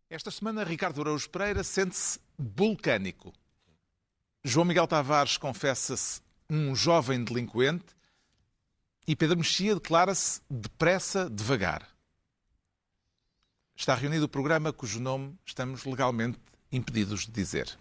Esta semana, Ricardo Araújo Pereira sente-se vulcânico. João Miguel Tavares confessa-se um jovem delinquente e Pedro Mexia declara-se depressa, devagar. Está reunido o programa cujo nome estamos legalmente impedidos de dizer.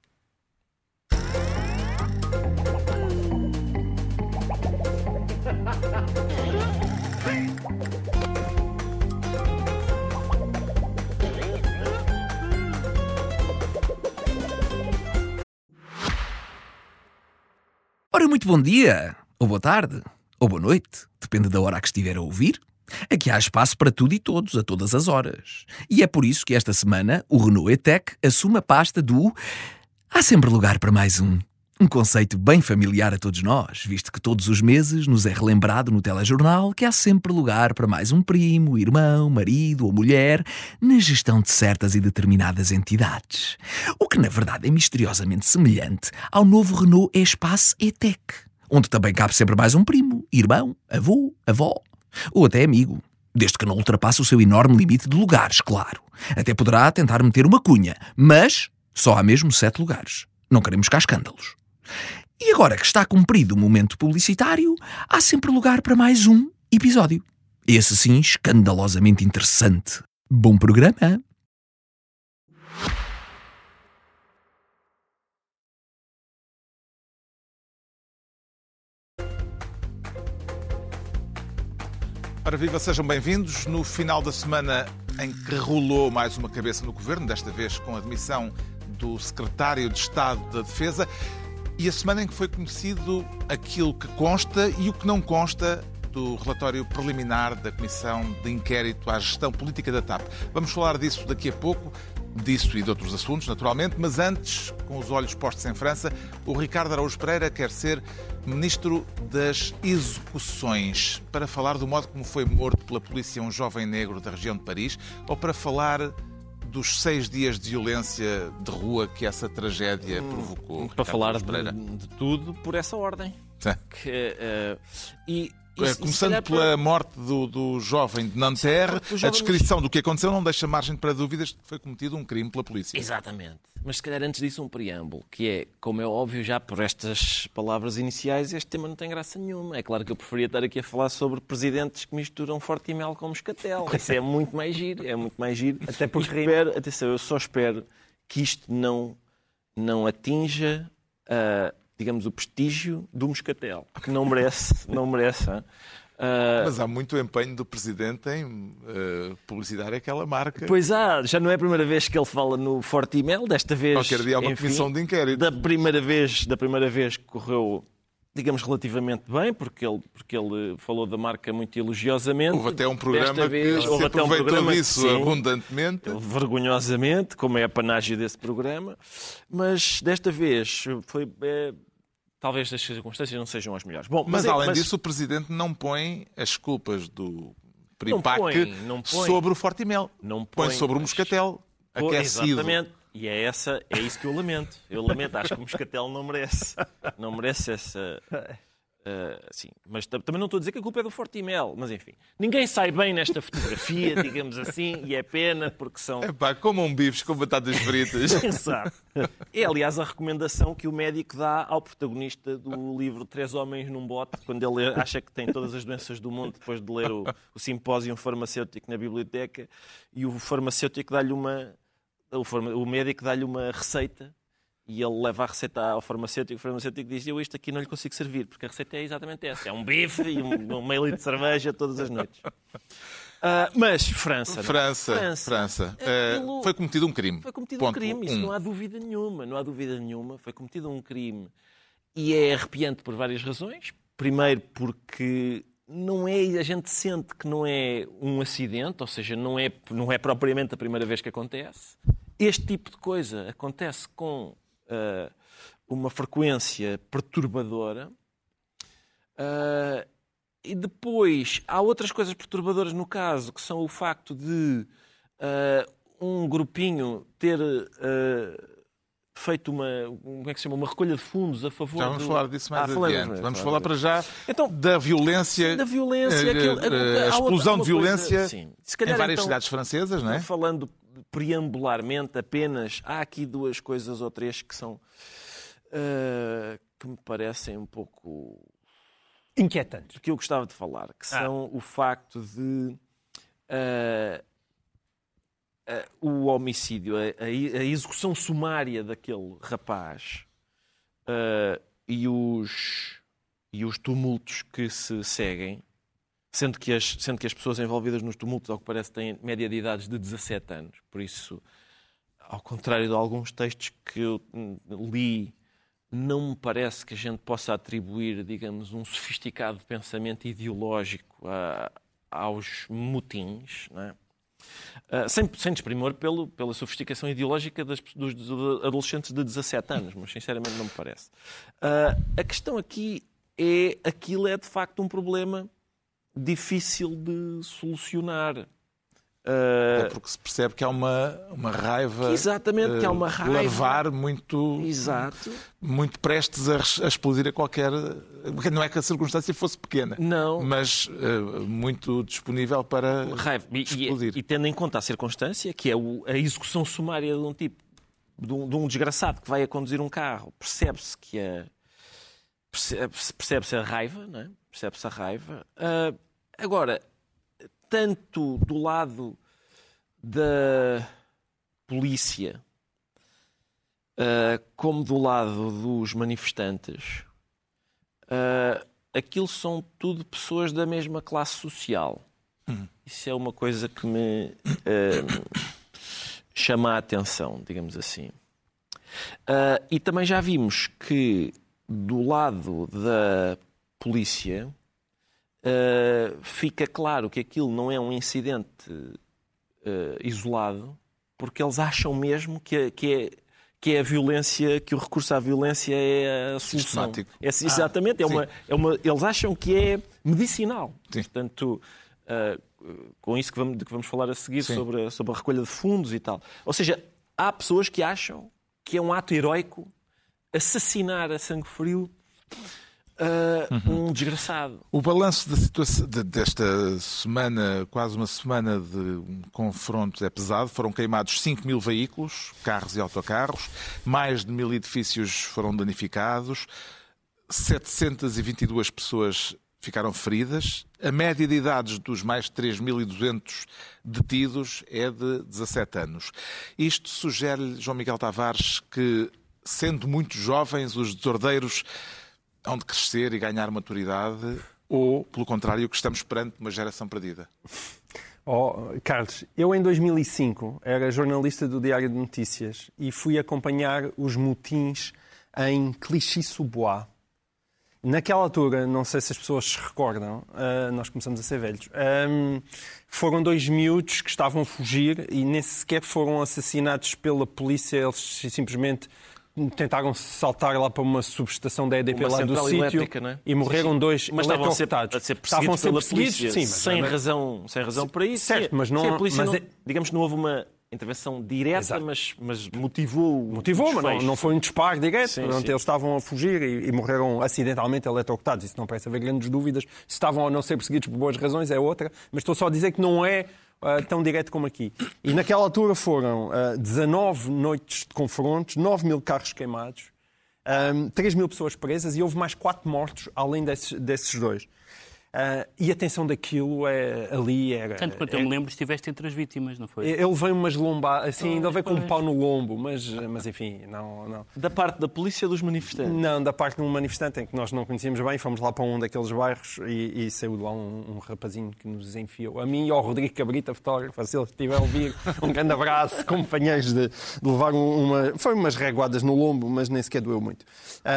Ora, muito bom dia, ou boa tarde, ou boa noite, depende da hora a que estiver a ouvir. Aqui há espaço para tudo e todos, a todas as horas. E é por isso que esta semana o Renault E-Tech assume a pasta do há sempre lugar para mais um. Um conceito bem familiar a todos nós, visto que todos os meses nos é relembrado no telejornal que há sempre lugar para mais um primo, irmão, marido ou mulher na gestão de certas e determinadas entidades. O que na verdade é misteriosamente semelhante ao novo Renault E-Espace E-Tech, onde também cabe sempre mais um primo, irmão, avô, avó ou até amigo, desde que não ultrapasse o seu enorme limite de lugares, claro. Até poderá tentar meter uma cunha, mas só há mesmo 7 lugares. Não queremos cá escândalos. E agora que está cumprido o momento publicitário, há sempre lugar para mais um episódio. Esse sim, escandalosamente interessante. Bom programa! Ora viva, sejam bem-vindos. No final da semana em que rolou mais uma cabeça no Governo, desta vez com a admissão do Secretário de Estado da Defesa, e a semana em que foi conhecido aquilo que consta e o que não consta do relatório preliminar da Comissão de Inquérito à Gestão Política da TAP. Vamos falar disso daqui a pouco, disso e de outros assuntos, naturalmente, mas antes, com os olhos postos em França, o Ricardo Araújo Pereira quer ser Ministro das Execuções, para falar do modo como foi morto pela polícia um jovem negro da região de Paris, ou para falar dos 6 dias de violência de rua que essa tragédia provocou. Para falar de tudo por essa ordem. Começando pela morte do jovem de Nanterre, a descrição do que aconteceu não deixa margem para dúvidas de que foi cometido um crime pela polícia. Exatamente. Mas se calhar antes disso um preâmbulo, que é, como é óbvio já por estas palavras iniciais, este tema não tem graça nenhuma. É claro que eu preferia estar aqui a falar sobre presidentes que misturam forte e mel com moscatel. Isso é muito mais giro, Até porque atenção, eu só espero que isto não atinja digamos, o prestígio do moscatel, que não merece. Mas há muito empenho do Presidente em publicitar aquela marca. Pois há, já não é a primeira vez que ele fala no Forte e Mel, desta vez... Qualquer dia há uma comissão de inquérito. Da primeira vez correu, digamos, relativamente bem, porque ele falou da marca muito elogiosamente. Houve até um programa que se aproveitou disso abundantemente. Vergonhosamente, como é a panágio desse programa. Mas desta vez foi... talvez as circunstâncias não sejam as melhores. Bom, mas além disso, o Presidente não põe as culpas do Pripac sobre o Forte e Mel. Põe sobre o moscatel aquecido. Exatamente. E é isso que eu lamento. Acho que o moscatel não merece essa... sim. Mas também não estou a dizer que a culpa é do Forte e Mel. Mas enfim, ninguém sai bem nesta fotografia, digamos assim, e é pena porque são... Comam bifes com batatas fritas. Exato. É, aliás, a recomendação que o médico dá ao protagonista do livro 3 Homens num Bote, quando ele acha que tem todas as doenças do mundo, depois de ler o simpósio farmacêutico na biblioteca, e o farmacêutico dá-lhe o médico dá-lhe uma receita e ele leva a receita ao farmacêutico e o farmacêutico diz: eu isto aqui não lhe consigo servir, porque a receita é exatamente essa. É um bife e meio litro de cerveja todas as noites. Mas França. Foi cometido um crime. Foi cometido um crime, isso não há dúvida nenhuma. Foi cometido um crime e é arrepiante por várias razões. Primeiro porque a gente sente que não é um acidente, ou seja, não é propriamente a primeira vez que acontece. Este tipo de coisa acontece com uma frequência perturbadora. E depois há outras coisas perturbadoras no caso, que são o facto de um grupinho ter feito uma recolha de fundos a favor... Já vamos falar disso mais adiante. Vamos falar para já da violência, a explosão de violência em várias cidades francesas, não é? Falando preambularmente apenas, há aqui 2 coisas ou 3 que são que me parecem um pouco inquietantes, que eu gostava de falar, que são o facto de o homicídio, a execução sumária daquele rapaz e os tumultos que se seguem, sendo que as pessoas envolvidas nos tumultos, ao que parece, têm média de idades de 17 anos. Por isso, ao contrário de alguns textos que eu li, não me parece que a gente possa atribuir, digamos, um sofisticado pensamento ideológico aos motins, não é? Sem desprimor pela sofisticação ideológica dos adolescentes de 17 anos, mas sinceramente não me parece. A questão aqui é, aquilo é de facto um problema difícil de solucionar. É porque se percebe que há uma raiva. Exatamente, que há uma raiva. Larvar muito. Exato. Muito prestes a explodir a qualquer. Não é que a circunstância fosse pequena, não, mas muito disponível para raiva. explodir. E tendo em conta a circunstância, que é a execução sumária de um tipo, de um desgraçado que vai a conduzir um carro, percebe-se que percebe-se a raiva, não é? Percebe-se a raiva. Agora, tanto do lado da polícia como do lado dos manifestantes, aquilo são tudo pessoas da mesma classe social. Isso é uma coisa que me chama a atenção, digamos assim. E também já vimos que do lado da polícia fica claro que aquilo não é um incidente isolado, porque eles acham mesmo que é a violência, que o recurso à violência é a solução. Exatamente, eles acham que é medicinal. Sim. Portanto, com isso que vamos falar a seguir sobre a recolha de fundos e tal. Ou seja, há pessoas que acham que é um ato heroico assassinar a sangue frio um desgraçado. O balanço da situação desta semana, quase uma semana de confrontos, é pesado. Foram queimados 5.000 veículos, carros e autocarros, mais de 1.000 edifícios foram danificados, 722 pessoas ficaram feridas. A média de idades dos mais de 3.200 detidos é de 17 anos. Isto sugere, João Miguel Tavares, que, sendo muito jovens, os desordeiros hão de crescer e ganhar maturidade, ou, pelo contrário, que estamos perante uma geração perdida? Carlos, eu em 2005 era jornalista do Diário de Notícias e fui acompanhar os motins em Clichy-sous-Bois. Naquela altura, não sei se as pessoas se recordam, nós começamos a ser velhos, foram 2 miúdos que estavam a fugir e nem sequer foram assassinados pela polícia, eles simplesmente tentaram saltar lá para uma subestação da EDP lá do sítio, né? E morreram 2 mas estavam a ser perseguidos pela polícia, sim, sem razão para isso. Certo, mas não, a polícia digamos que não houve uma intervenção direta, mas motivou, mas não foi um disparo direto. Sim. Eles estavam a fugir e morreram acidentalmente eletrocutados. Isso não parece haver grandes dúvidas. Se estavam ou não ser perseguidos por boas razões é outra, mas estou só a dizer que não é tão direto como aqui. E naquela altura foram 19 noites de confrontos, 9.000 carros queimados, 3.000 pessoas presas e houve mais 4 mortos além desses 2. E a tensão daquilo ali era... Tanto quanto eu me lembro, estiveste entre as vítimas, não foi? Ele veio umas lombadas, assim, ainda veio com um pau no lombo, mas enfim, não. Da parte da polícia ou dos manifestantes? Não, da parte de um manifestante em que nós não conhecíamos bem, fomos lá para um daqueles bairros e saiu de lá um rapazinho que nos enfiou. A mim e ao Rodrigo Cabrita, fotógrafo, se ele estiver a ouvir, um grande abraço, companheiros de levar foi umas reguadas no lombo, mas nem sequer doeu muito.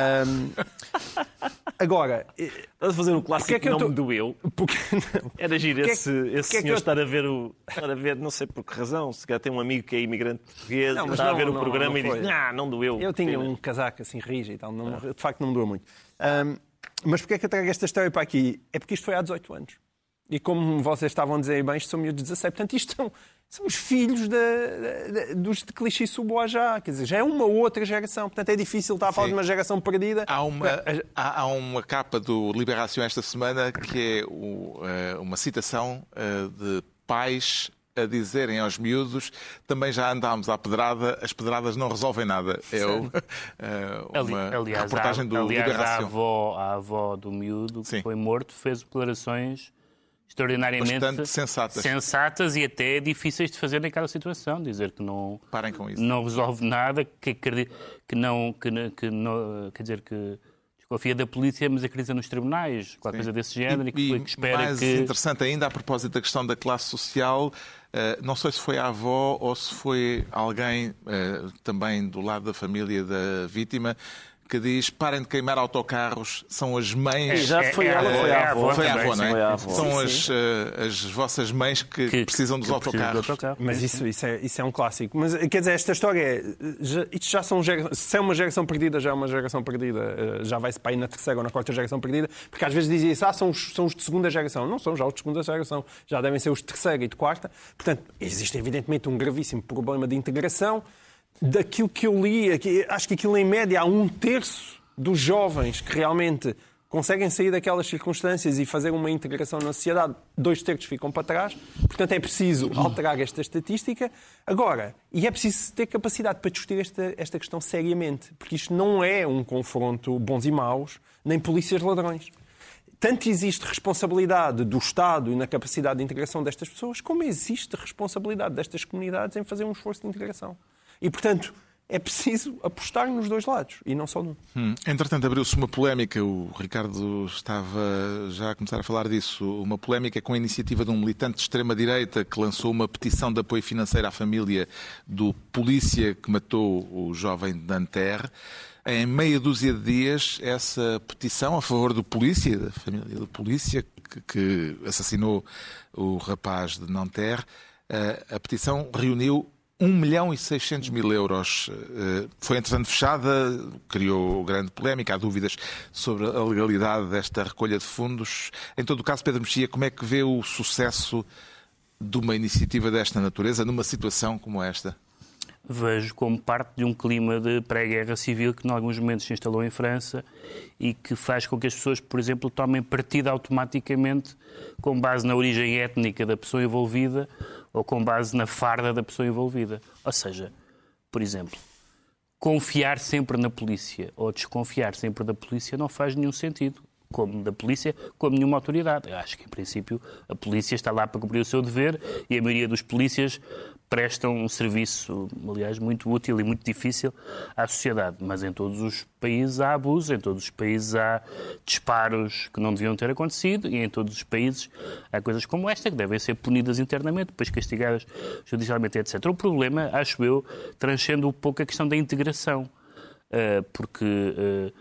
Agora... Estás a fazer um clássico que não me doeu. Era giro esse senhor estar a ver, não sei por que razão, se calhar tem um amigo que é imigrante português, está a ver o programa e diz, não doeu. Eu tinha um casaco assim rígido e tal, de facto não me doeu muito. Mas porquê é que eu trago esta história para aqui? É porque isto foi há 18 anos. E como vocês estavam a dizer bem, isto são miúdos de 17. Portanto, isto são os filhos dos de Clichy-sous-Bois já. Quer dizer, já é uma outra geração. Portanto, é difícil estar a falar de uma geração perdida. Há uma capa do Libération esta semana que é uma citação de pais a dizerem aos miúdos: também já andámos à pedrada, as pedradas não resolvem nada. É uma reportagem do Libération. A avó do miúdo que foi morto fez declarações extraordinariamente bastante sensatas e até difíceis de fazer naquela situação. Dizer que não, parem com isso, não resolve nada, que desconfia da polícia, mas acredita nos tribunais, qualquer coisa desse género, e que espera mais interessante ainda, a propósito da questão da classe social, não sei se foi a avó ou se foi alguém também do lado da família da vítima, que diz: parem de queimar autocarros, são as mães... Foi a avó, não é? Foi a avó. São as vossas mães que precisam dos autocarros. Mas isso é um clássico. Mas, quer dizer, esta história, isto já se é uma geração perdida, já é uma geração perdida, já vai-se para aí na terceira ou na quarta geração perdida, porque às vezes dizia isso: são os de segunda geração. Não são já os de segunda geração, já devem ser os de terceira e de quarta. Portanto, existe evidentemente um gravíssimo problema de integração. Daquilo que eu li, acho que aquilo em média há 1/3 dos jovens que realmente conseguem sair daquelas circunstâncias e fazer uma integração na sociedade, 2/3 ficam para trás. Portanto, é preciso alterar esta estatística. Agora, e é preciso ter capacidade para discutir esta questão seriamente, porque isto não é um confronto bons e maus, nem polícias ladrões. Tanto existe responsabilidade do Estado e na capacidade de integração destas pessoas, como existe responsabilidade destas comunidades em fazer um esforço de integração. E, portanto, é preciso apostar nos dois lados e não só num. Entretanto, abriu-se uma polémica, o Ricardo estava já a começar a falar disso, uma polémica com a iniciativa de um militante de extrema-direita que lançou uma petição de apoio financeiro à família do polícia que matou o jovem de Nanterre. Em meia dúzia de dias, essa petição a favor do polícia, da família do polícia que assassinou o rapaz de Nanterre, a petição reuniu 1.600.000 euros. Foi, entretanto, fechada, criou grande polémica, há dúvidas sobre a legalidade desta recolha de fundos. Em todo o caso, Pedro Mexia, como é que vê o sucesso de uma iniciativa desta natureza numa situação como esta? Vejo como parte de um clima de pré-guerra civil que, em alguns momentos, se instalou em França e que faz com que as pessoas, por exemplo, tomem partido automaticamente com base na origem étnica da pessoa envolvida ou com base na farda da pessoa envolvida. Ou seja, por exemplo, confiar sempre na polícia ou desconfiar sempre da polícia não faz nenhum sentido. Como da polícia, como nenhuma autoridade. Eu acho que, em princípio, a polícia está lá para cumprir o seu dever e a maioria dos polícias prestam um serviço, aliás, muito útil e muito difícil à sociedade. Mas em todos os países há abuso, em todos os países há disparos que não deviam ter acontecido e em todos os países há coisas como esta que devem ser punidas internamente, depois castigadas judicialmente, etc. O problema, acho eu, transcende um pouco a questão da integração, porque...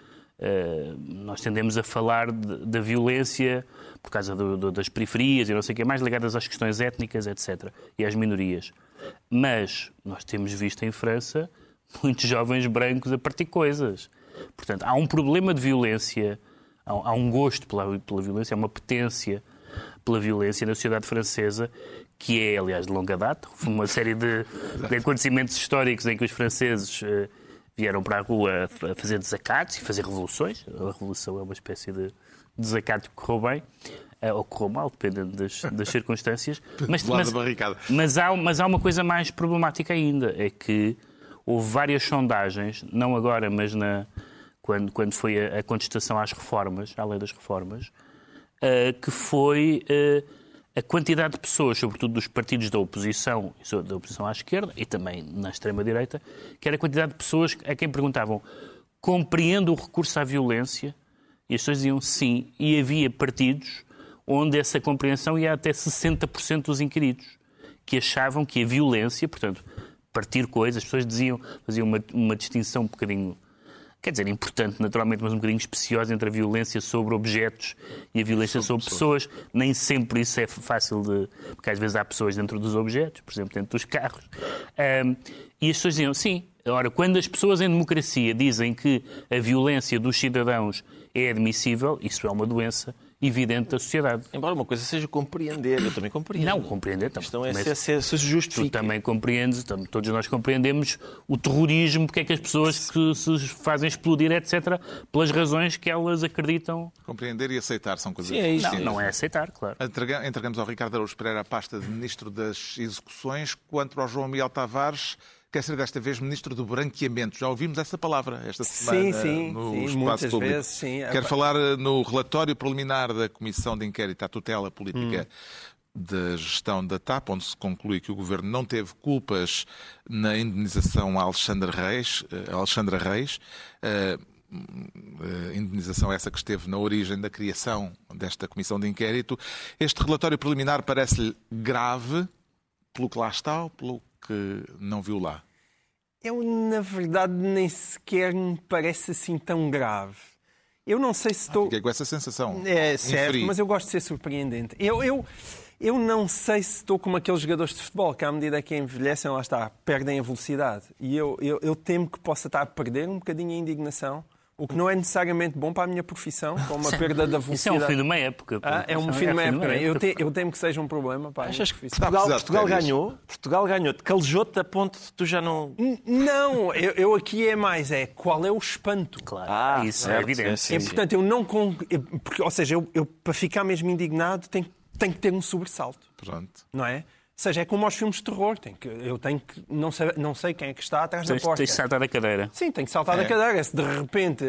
nós tendemos a falar da violência por causa das periferias e não sei o que, mais ligadas às questões étnicas, etc. e às minorias. Mas nós temos visto em França muitos jovens brancos a partir coisas. Portanto, há um problema de violência, há um gosto pela violência, há uma apetência pela violência na sociedade francesa que é, aliás, de longa data. Foi uma série de acontecimentos históricos em que os franceses vieram para a rua a fazer desacatos e fazer revoluções. A revolução é uma espécie de desacato que correu bem, ou correu mal, dependendo das circunstâncias. Mas há uma coisa mais problemática ainda, é que houve várias sondagens, não agora, mas quando foi a contestação às reformas, à lei das reformas, que foi a quantidade de pessoas, sobretudo dos partidos da oposição à esquerda e também na extrema-direita, que era a quantidade de pessoas a quem perguntavam: compreende o recurso à violência? E as pessoas diziam sim. E havia partidos onde essa compreensão ia até 60% dos inquiridos, que achavam que a violência, portanto, partir coisas, as pessoas faziam uma distinção um bocadinho, quer dizer, importante naturalmente, mas um bocadinho especiosa entre a violência sobre objetos e a violência sobre pessoas. Nem sempre isso é fácil porque às vezes há pessoas dentro dos objetos, por exemplo, dentro dos carros. E as pessoas diziam sim. Ora, quando as pessoas em democracia dizem que a violência dos cidadãos é admissível, isso é uma doença evidente da sociedade. Embora uma coisa seja compreender, eu também compreendo. Não, compreender também. A questão é se justifica. Tu também compreendes, todos nós compreendemos o terrorismo, porque é que as pessoas que se fazem explodir, etc., pelas razões que elas acreditam. Compreender e aceitar são coisas... Sim, é isto. Não é aceitar, claro. Entregamos ao Ricardo Araújo Pereira a pasta de Ministro das Execuções. Quanto ao João Miguel Tavares, quer ser desta vez Ministro do Branqueamento. Já ouvimos essa palavra esta semana no espaço muitas público. Vezes, sim. Quero falar no relatório preliminar da Comissão de Inquérito à Tutela Política da Gestão da TAP, onde se conclui que o Governo não teve culpas na indenização a Alexandra Reis. Indenização essa que esteve na origem da criação desta Comissão de Inquérito. Este relatório preliminar parece-lhe grave pelo que lá está ou pelo que não viu lá? Eu, na verdade, nem sequer me parece assim tão grave. Eu não sei se estou... Fiquei com essa sensação. É certo, mas eu gosto de ser surpreendente. Eu não sei se estou como aqueles jogadores de futebol que, à medida que envelhecem, lá está, perdem a velocidade. E eu temo que possa estar a perder um bocadinho a indignação, o que não é necessariamente bom para a minha profissão, com uma perda da velocidade. Isso é um fim de uma época. É um fim de uma época. Eu temo que seja um problema para a minha profissão. Portugal ganhou, calejou-te a ponto de tu já não... Não, eu aqui é mais, qual é o espanto? Claro, isso é evidente. Portanto, eu não... Ou seja, eu para ficar mesmo indignado tenho que ter um sobressalto. Pronto. Não é? Ou seja, é como aos filmes de terror. Eu tenho que... Não sei quem é que está atrás da porta. Tens de saltar da cadeira. Sim, tenho que saltar da cadeira. Se de repente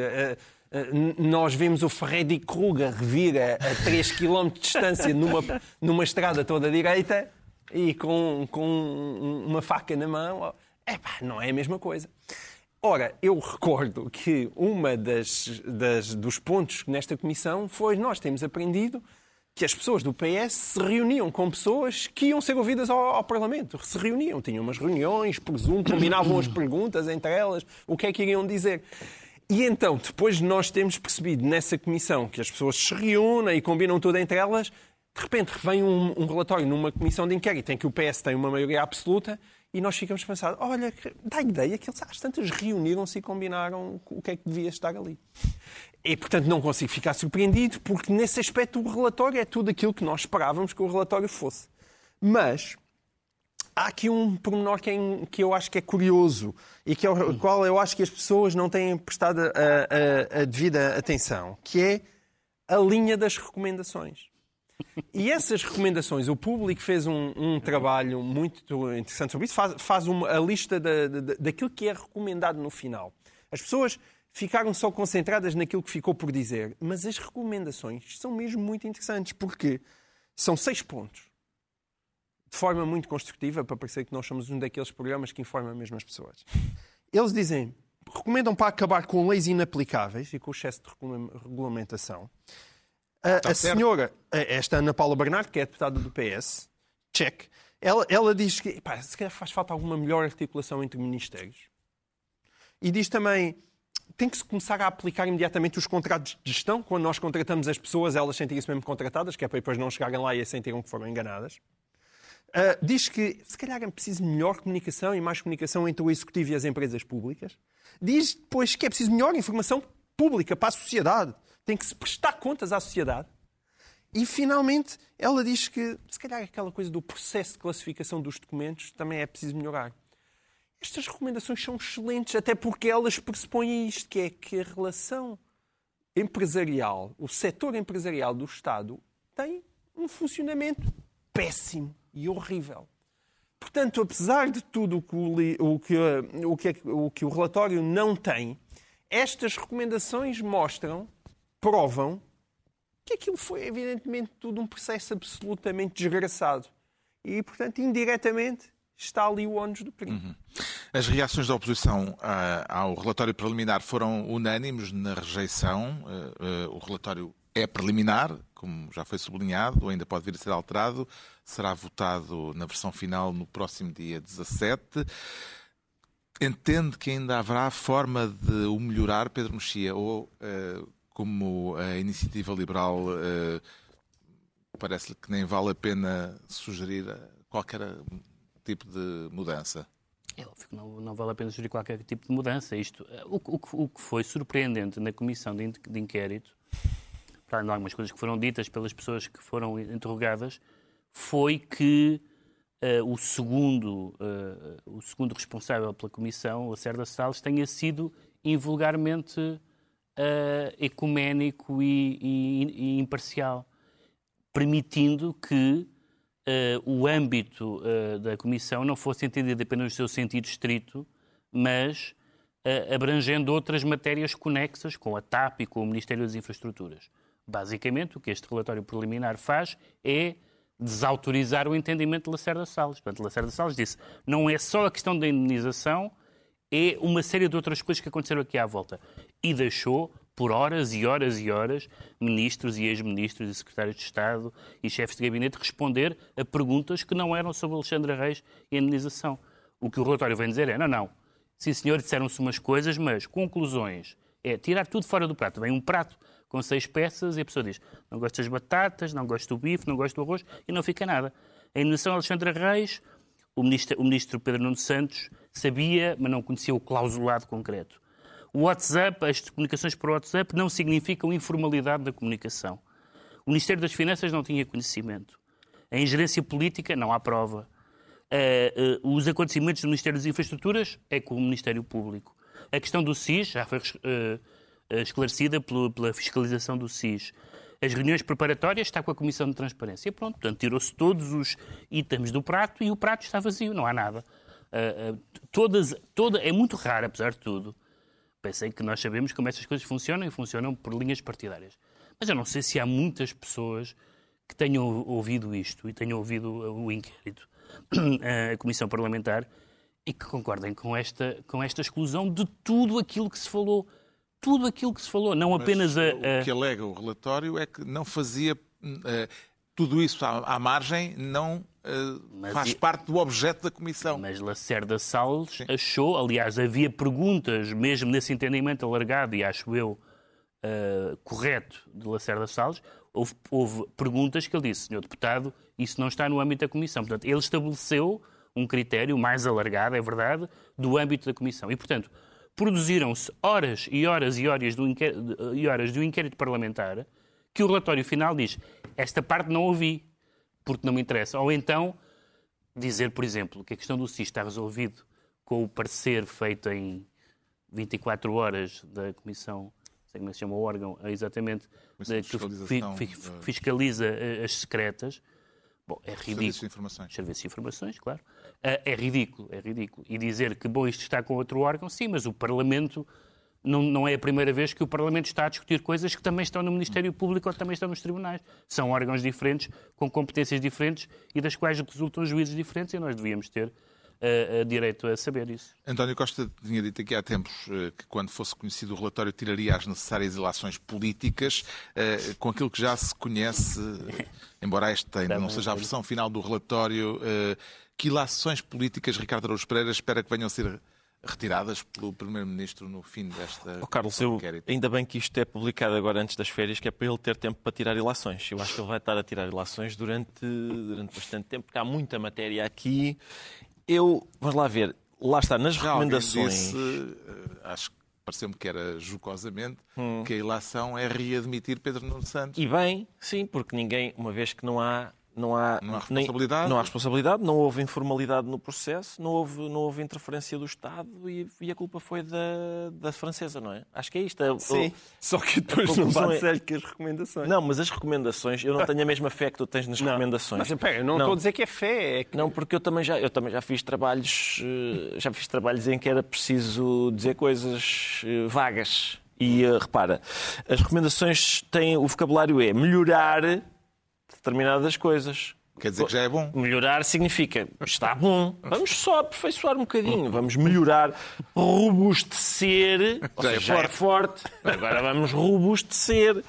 nós vemos o Freddy Krueger vir a 3 km de distância numa estrada toda direita e com uma faca na mão, não é a mesma coisa. Ora, eu recordo que uma dos pontos nesta comissão foi nós temos aprendido que as pessoas do PS se reuniam com pessoas que iam ser ouvidas ao Parlamento. Se reuniam, tinham umas reuniões, presumo, combinavam as perguntas entre elas, o que é que iriam dizer. E então, depois nós temos percebido nessa comissão que as pessoas se reúnem e combinam tudo entre elas, de repente vem um relatório numa comissão de inquérito em que o PS tem uma maioria absoluta e nós ficamos a pensar, olha, dá a ideia que eles às tantas reuniram-se e combinaram o que é que devia estar ali. E, portanto, não consigo ficar surpreendido, porque nesse aspecto o relatório é tudo aquilo que nós esperávamos que o relatório fosse. Mas há aqui um pormenor que eu acho que é curioso e que ao qual eu acho que as pessoas não têm prestado a devida atenção, que é a linha das recomendações. E essas recomendações, o público fez um trabalho muito interessante sobre isso, faz a lista daquilo que é recomendado no final. As pessoas ficaram só concentradas naquilo que ficou por dizer, mas as recomendações são mesmo muito interessantes, porque são 6 pontos, de forma muito construtiva, para parecer que nós somos um daqueles programas que informa mesmo as pessoas. Eles recomendam para acabar com leis inaplicáveis e com o excesso de regulamentação. A senhora, esta Ana Paula Bernardo, que é deputada do PS, check, ela diz que se calhar faz falta alguma melhor articulação entre ministérios. E diz também, tem que se começar a aplicar imediatamente os contratos de gestão. Quando nós contratamos as pessoas, elas sentem-se mesmo contratadas, que é para depois não chegarem lá e sentiram que foram enganadas. Diz que se calhar é preciso melhor comunicação e mais comunicação entre o Executivo e as empresas públicas. Diz depois que é preciso melhor informação pública para a sociedade. Tem que se prestar contas à sociedade. E, finalmente, ela diz que, se calhar, aquela coisa do processo de classificação dos documentos também é preciso melhorar. Estas recomendações são excelentes, até porque elas pressupõem isto, que é que a relação empresarial, o setor empresarial do Estado, tem um funcionamento péssimo e horrível. Portanto, apesar de tudo o que o relatório não tem, estas recomendações provam que aquilo foi, evidentemente, tudo um processo absolutamente desgraçado. E, portanto, indiretamente, está ali o ónus do crime. As reações da oposição ao relatório preliminar foram unânimes na rejeição. O relatório é preliminar, como já foi sublinhado, ainda pode vir a ser alterado. Será votado na versão final no próximo dia 17. Entende que ainda haverá forma de o melhorar, Pedro Mexia? Ou, como a Iniciativa Liberal, parece-lhe que nem vale a pena sugerir qualquer tipo de mudança? É óbvio que não vale a pena sugerir qualquer tipo de mudança. O que foi surpreendente na Comissão de Inquérito para algumas coisas que foram ditas pelas pessoas que foram interrogadas, foi que o segundo responsável pela Comissão, Lacerda Salles, tenha sido invulgarmente ecuménico e imparcial, permitindo que o âmbito da Comissão não fosse entendido apenas no seu sentido estrito, mas abrangendo outras matérias conexas com a TAP e com o Ministério das Infraestruturas. Basicamente, o que este relatório preliminar faz é desautorizar o entendimento de Lacerda Salles. Portanto, Lacerda Salles disse, não é só a questão da indemnização, é uma série de outras coisas que aconteceram aqui à volta. E deixou, por horas e horas e horas, ministros e ex-ministros e secretários de Estado e chefes de gabinete responder a perguntas que não eram sobre Alexandre Reis e a indemnização. O que o relatório vem dizer é, não, sim senhor, disseram-se umas coisas, mas conclusões é tirar tudo fora do prato. Vem um prato com 6 peças e a pessoa diz, não gosto das batatas, não gosto do bife, não gosto do arroz e não fica nada. A indemnização de Alexandre Reis, o ministro Pedro Nuno Santos sabia, mas não conhecia o clausulado concreto. O WhatsApp, as comunicações por WhatsApp não significam informalidade da comunicação. O Ministério das Finanças não tinha conhecimento. A ingerência política não há prova. Os acontecimentos do Ministério das Infraestruturas é com o Ministério Público. A questão do SIS já foi esclarecida pela fiscalização do SIS. As reuniões preparatórias está com a Comissão de Transparência. Pronto, portanto, tirou-se todos os itens do prato e o prato está vazio, não há nada. É muito raro, apesar de tudo. Pensei que nós sabemos como essas coisas funcionam e funcionam por linhas partidárias. Mas eu não sei se há muitas pessoas que tenham ouvido isto e tenham ouvido o inquérito, a Comissão Parlamentar, e que concordem com esta exclusão de tudo aquilo que se falou. Tudo aquilo que se falou, não apenas o que alega o relatório é que não fazia tudo isso à margem, não faz parte do objeto da Comissão. Mas Lacerda Salles achou, aliás, havia perguntas, mesmo nesse entendimento alargado, e acho eu correto, de Lacerda Salles, houve perguntas que ele disse, senhor deputado, isso não está no âmbito da Comissão. Portanto, ele estabeleceu um critério mais alargado, é verdade, do âmbito da Comissão. E, portanto, produziram-se horas e horas e horas de um inquérito parlamentar que o relatório final diz esta parte não ouvi, porque não me interessa. Ou então dizer, por exemplo, que a questão do SIS está resolvido com o parecer feito em 24 horas da Comissão, não sei como se chama o órgão, exatamente, que fiscaliza as secretas. Bom, é ridículo. Serviços de Informações. Serviços de Informações, claro. É ridículo. E dizer que, bom, isto está com outro órgão, sim, mas o Parlamento, não é a primeira vez que o Parlamento está a discutir coisas que também estão no Ministério Público ou também estão nos tribunais. São órgãos diferentes, com competências diferentes e das quais resultam juízes diferentes e nós devíamos ter direito a saber isso. António Costa tinha dito aqui há tempos que quando fosse conhecido o relatório tiraria as necessárias ilações políticas. Com aquilo que já se conhece, embora esta ainda não seja a versão final do relatório, que ilações políticas Ricardo Araújo Pereira espera que venham a ser retiradas pelo Primeiro-Ministro no fim desta Carlos, ainda bem que isto é publicado agora antes das férias, que é para ele ter tempo para tirar ilações. Eu acho que ele vai estar a tirar ilações durante bastante tempo, porque há muita matéria aqui. Vamos lá ver, lá está, nas recomendações... Acho que pareceu-me que era jocosamente, que a ilação é readmitir Pedro Nuno Santos. E bem, sim, porque ninguém, uma vez que não há responsabilidade. Não há responsabilidade, não houve informalidade no processo, não houve interferência do Estado e a culpa foi da francesa, não é? Acho que é isto. Sim, só que depois não vai ser que as recomendações. Não, mas as recomendações, eu não tenho a mesma fé que tu tens nas recomendações. Mas espera, eu não estou a dizer que é fé. Não, porque eu também já fiz trabalhos em que era preciso dizer coisas vagas. E repara, as recomendações têm, o vocabulário é melhorar determinadas coisas. Quer dizer que já é bom. Melhorar significa está bom. Vamos só aperfeiçoar um bocadinho. Vamos melhorar, robustecer. Já é forte. Agora vamos robustecer.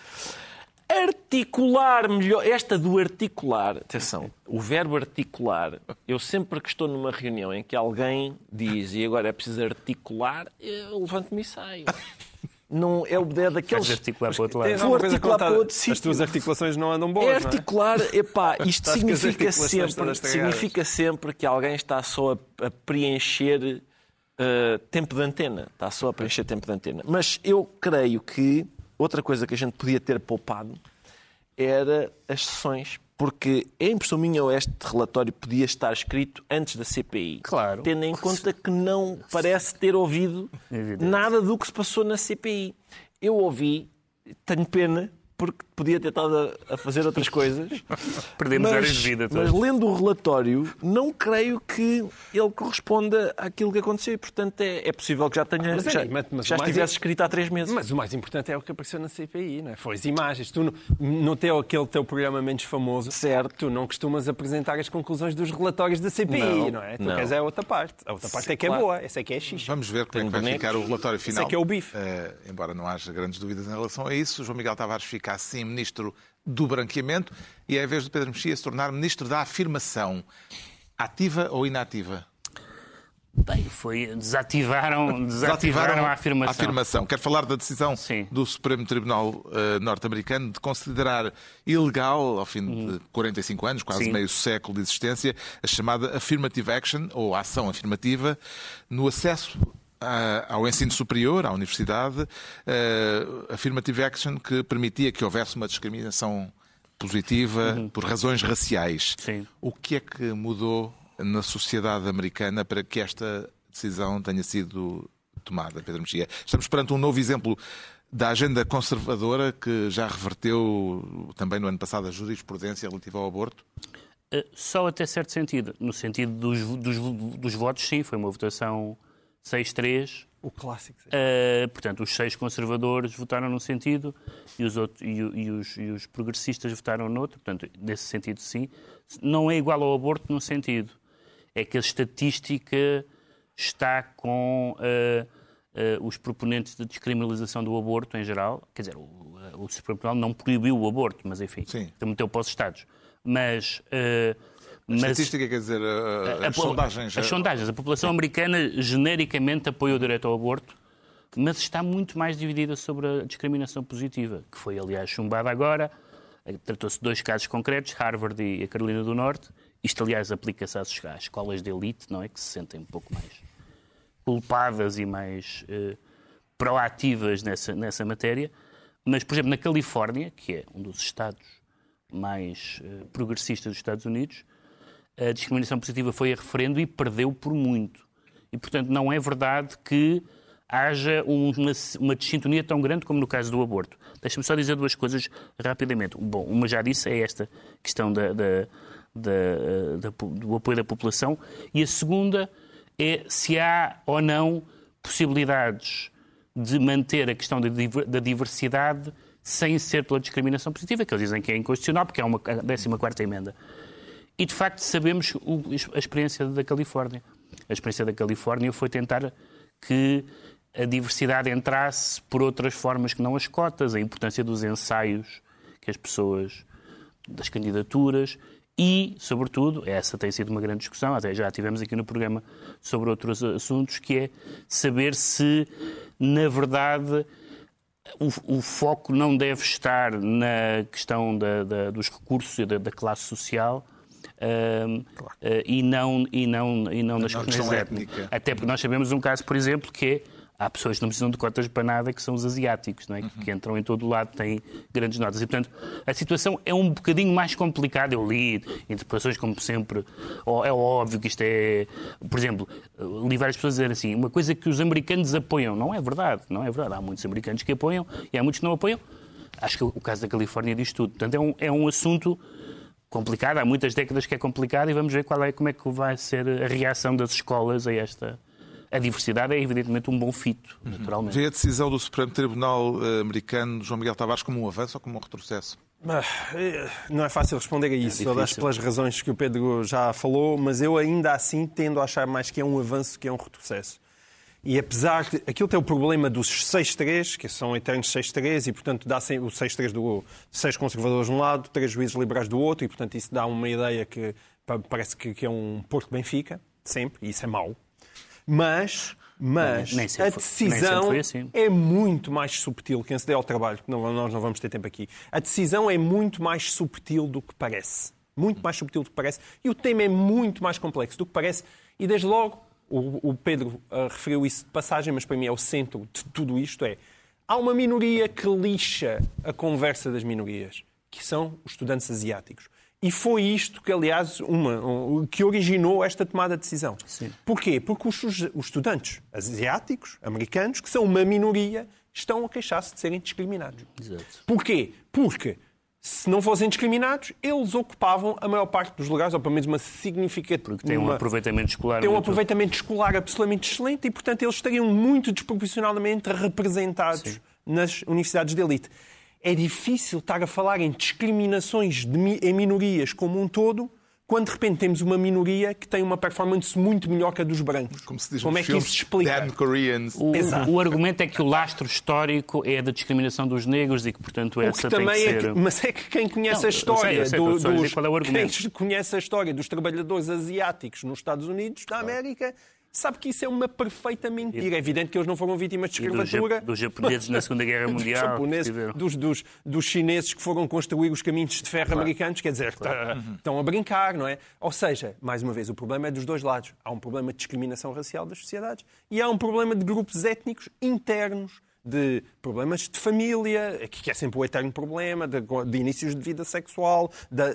Articular melhor. Esta do articular. Atenção. O verbo articular. Eu sempre que estou numa reunião em que alguém diz e agora é preciso articular, eu levanto-me e saio. Não é daqueles... Vais articular para o outro lado. Vou articular para outro sítio. As tuas articulações não andam boas, articular, isto significa sempre que alguém está só a preencher tempo de antena. Está só a preencher tempo de antena. Mas eu creio que outra coisa que a gente podia ter poupado era as sessões. Porque é impressão minha ou este relatório podia estar escrito antes da CPI. Claro. Tendo em conta que não parece ter ouvido nada do que se passou na CPI. Eu ouvi, tenho pena, porque podia ter estado a fazer outras coisas. Perdemos horas de vida. Mas lendo o relatório, não creio que ele corresponda àquilo que aconteceu. E, portanto, é possível que já tenha já estivesse escrito há 3 meses. Mas o mais importante é o que apareceu na CPI, não é? Foi as imagens. Tu, no aquele teu programa menos famoso, certo, tu não costumas apresentar as conclusões dos relatórios da CPI, não é? Tu queres a outra parte. A outra parte é que é boa. Essa é que é xixi. Vamos ver como é que vai ficar o relatório final. Esse é que é o bife. Embora não haja grandes dúvidas em relação a isso, João Miguel Tavares fica assim ministro do branqueamento e é a vez de Pedro Mexia se tornar ministro da afirmação. Ativa ou inativa? Bem, desativaram a afirmação. Quero falar da decisão do Supremo Tribunal norte-americano de considerar ilegal, ao fim de 45 anos, quase meio século de existência, a chamada affirmative action, ou ação afirmativa, no acesso ao ensino superior, à universidade, affirmative action que permitia que houvesse uma discriminação positiva por razões raciais. Sim. O que é que mudou na sociedade americana para que esta decisão tenha sido tomada, Pedro Mexia? Estamos perante um novo exemplo da agenda conservadora que já reverteu também no ano passado a jurisprudência relativa ao aborto? Só até certo sentido. No sentido dos votos, sim, foi uma votação 6-3. O clássico. Portanto, os 6 conservadores votaram num sentido e os progressistas votaram no outro. Portanto, nesse sentido, sim. Não é igual ao aborto num sentido. É que a estatística está com os proponentes da descriminalização do aborto em geral. Quer dizer, o Supremo Tribunal não proibiu o aborto, mas enfim, meteu para os Estados. Mas... A estatística quer dizer as sondagens. As sondagens. A população americana genericamente apoia o direito ao aborto, mas está muito mais dividida sobre a discriminação positiva, que foi, aliás, chumbada agora. Tratou-se de 2 casos concretos, Harvard e a Carolina do Norte. Isto, aliás, aplica-se às escolas de elite, não é? Que se sentem um pouco mais culpadas e mais proativas nessa matéria. Mas, por exemplo, na Califórnia, que é um dos estados mais progressistas dos Estados Unidos, a discriminação positiva foi a referendo e perdeu por muito. E, portanto, não é verdade que haja uma desintonia tão grande como no caso do aborto. Deixa-me só dizer 2 coisas rapidamente. Bom, uma já disse, é esta questão do apoio da população. E a segunda é se há ou não possibilidades de manter a questão da diversidade sem ser pela discriminação positiva, que eles dizem que é inconstitucional, porque é uma 14ª emenda. E, de facto, sabemos a experiência da Califórnia. A experiência da Califórnia foi tentar que a diversidade entrasse por outras formas que não as cotas, a importância dos ensaios que as pessoas, das candidaturas e, sobretudo, essa tem sido uma grande discussão, até já tivemos aqui no programa sobre outros assuntos, que é saber se, na verdade, o foco não deve estar na questão dos recursos e da classe social, e não nas questões étnicas. Até porque nós sabemos um caso, por exemplo, que é há pessoas que não precisam de cotas para nada, que são os asiáticos, não é? Que entram em todo o lado, têm grandes notas. E, portanto, a situação é um bocadinho mais complicada. Eu li interpretações como sempre. É óbvio que isto é... Por exemplo, li várias pessoas dizer assim, uma coisa que os americanos apoiam. Não é verdade. Não é verdade. Há muitos americanos que apoiam e há muitos que não apoiam. Acho que o caso da Califórnia diz tudo. Portanto, é um assunto complicado. Há muitas décadas que é complicado e vamos ver como é que vai ser a reação das escolas a esta... A diversidade é, evidentemente, um bom fito, naturalmente. Vê a decisão do Supremo Tribunal americano, João Miguel Tavares, como um avanço ou como um retrocesso? Não é fácil responder a isso, todas pelas razões que o Pedro já falou, mas eu ainda assim tendo a achar mais que é um avanço que é um retrocesso. E apesar de... Aquilo tem o problema dos 6-3, que são eternos 6-3, e, portanto, dá o 6-3 do 6 conservadores de um lado, 3 juízes liberais do outro, e, portanto, isso dá uma ideia que parece que é um Porto Benfica, sempre, e isso é mau. Mas a decisão assim. É muito mais subtil. Quem se der ao trabalho, que nós não vamos ter tempo aqui. A decisão é muito mais subtil do que parece. Muito mais subtil do que parece. E o tema é muito mais complexo do que parece. E, desde logo, o Pedro referiu isso de passagem, mas para mim é o centro de tudo isto. Há uma minoria que lixa a conversa das minorias. que são os estudantes asiáticos. E foi isto que, aliás, que originou esta tomada de decisão. Sim. Porquê? Porque os estudantes asiáticos, americanos, que são uma minoria, estão a queixar-se de serem discriminados. Exato. Porquê? Porque se não fossem discriminados, eles ocupavam a maior parte dos lugares, ou pelo menos uma significativa... Porque tem um aproveitamento escolar. Tem um aproveitamento escolar absolutamente excelente e, portanto, eles estariam muito desproporcionalmente representados nas universidades de elite. É difícil estar a falar em discriminações em minorias como um todo, quando de repente temos uma minoria que tem uma performance muito melhor que a dos brancos. Como se diz Como nos é que filmes, isso se explica? Damn Koreans. Exato. O argumento é que o lastro histórico é da discriminação dos negros e que, portanto, essa tem que ser... Mas é que quem conhece Não, a história eu sei, estou a dizer qual é o argumento. quem conhece a história dos trabalhadores asiáticos nos Estados Unidos da América sabe que isso é uma perfeita mentira. É evidente que eles não foram vítimas de escravatura. Dos japoneses na Segunda Guerra Mundial. Dos japoneses, dos chineses que foram construir os caminhos de ferro americanos. Quer dizer, estão a brincar, não é? Ou seja, mais uma vez, o problema é dos dois lados. Há um problema de discriminação racial das sociedades e há um problema de grupos étnicos internos, de problemas de família, que é sempre o eterno problema, de inícios de vida sexual,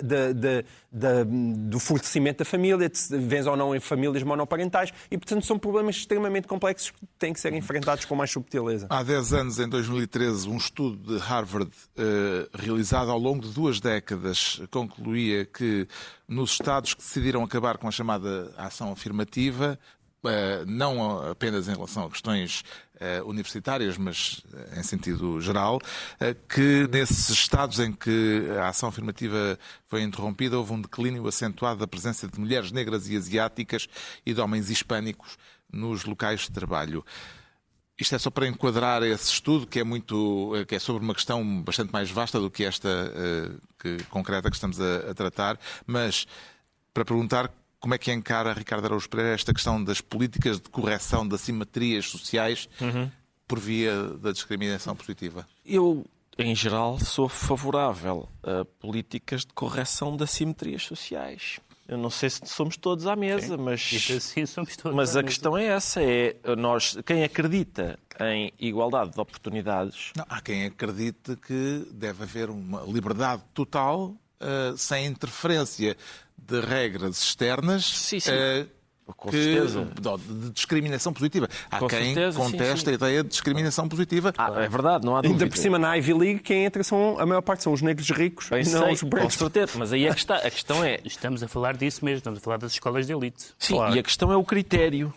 do fortalecimento da família, de se vês ou não em famílias monoparentais, e, portanto, são problemas extremamente complexos que têm que ser enfrentados com mais subtileza. Há 10 anos, em 2013, um estudo de Harvard realizado ao longo de 2 décadas concluía que nos Estados que decidiram acabar com a chamada ação afirmativa, não apenas em relação a questões universitárias, mas em sentido geral, que nesses estados em que a ação afirmativa foi interrompida, houve um declínio acentuado da presença de mulheres negras e asiáticas e de homens hispânicos nos locais de trabalho. Isto é só para enquadrar esse estudo, que é sobre uma questão bastante mais vasta do que esta concreta que estamos a tratar, mas para perguntar como é que encara, Ricardo Araújo Pereira, esta questão das políticas de correção de assimetrias sociais por via da discriminação positiva? Eu, em geral, sou favorável a políticas de correção de assimetrias sociais. Eu não sei se somos todos à mesa, Sim, somos todos mas à a mesa. questão é essa, quem acredita em igualdade de oportunidades... Não, há quem acredite que deve haver uma liberdade total, sem interferência de regras externas, Sim. Com certeza. de discriminação positiva. Há Com quem certeza, conteste sim. a ideia de discriminação positiva. É verdade, não há dúvida. Ainda por cima, na Ivy League, quem entra a maior parte são os negros ricos Bem e não sei, os com brancos. certeza, mas aí a questão é... Estamos a falar disso mesmo, estamos a falar das escolas de elite. Sim, Claro. e a questão é o critério.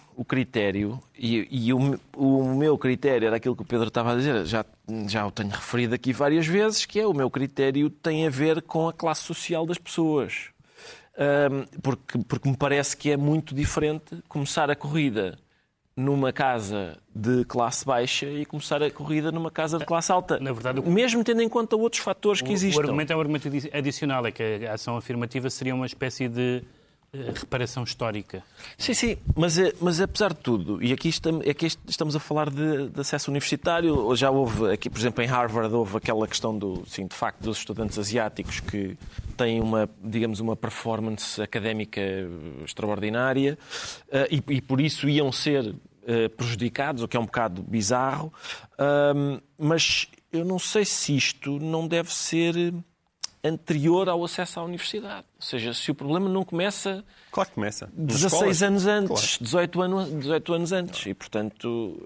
E o meu critério era aquilo que o Pedro estava a dizer, já o tenho referido aqui várias vezes, que é o meu critério tem a ver com a classe social das pessoas. Porque me parece que é muito diferente começar a corrida numa casa de classe baixa e começar a corrida numa casa de classe alta. Na verdade, mesmo tendo em conta outros fatores que existem. O argumento é um argumento adicional, é que a ação afirmativa seria uma espécie de reparação histórica. Sim, mas apesar de tudo, e aqui estamos a falar de acesso universitário, já houve, aqui, por exemplo, em Harvard, houve aquela questão de facto, dos estudantes asiáticos que têm uma performance académica extraordinária e por isso iam ser prejudicados, o que é um bocado bizarro, mas eu não sei se isto não deve ser anterior ao acesso à universidade. Ou seja, se o problema não começa... Claro que começa. 16 anos antes, Claro. 18 anos antes. E, portanto...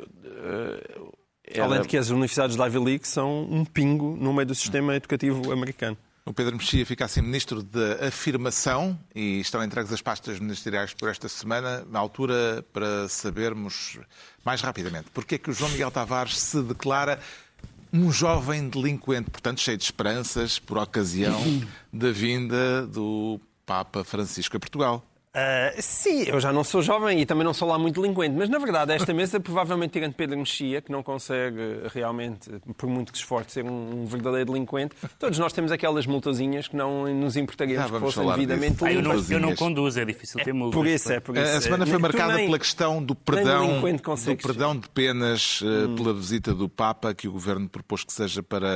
Além de que as universidades da Ivy League são um pingo no meio do sistema educativo americano. O Pedro Mexia fica assim Ministro da Afirmação e estão entregues as pastas ministeriais por esta semana, na altura para sabermos mais rapidamente porque é que o João Miguel Tavares se declara um jovem delinquente, portanto cheio de esperanças por ocasião da vinda do Papa Francisco a Portugal. Sim, eu já não sou jovem e também não sou lá muito delinquente, mas na verdade esta mesa, provavelmente tirando Pedro Mexia, que não consegue realmente, por muito que se esforce, ser um verdadeiro delinquente, todos nós temos aquelas multazinhas que não nos importaríamos que fossem devidamente limpas. Eu não conduzo, é difícil ter multas. Por isso. A semana foi marcada pela questão do perdão de penas pela visita do Papa, que o Governo propôs que seja para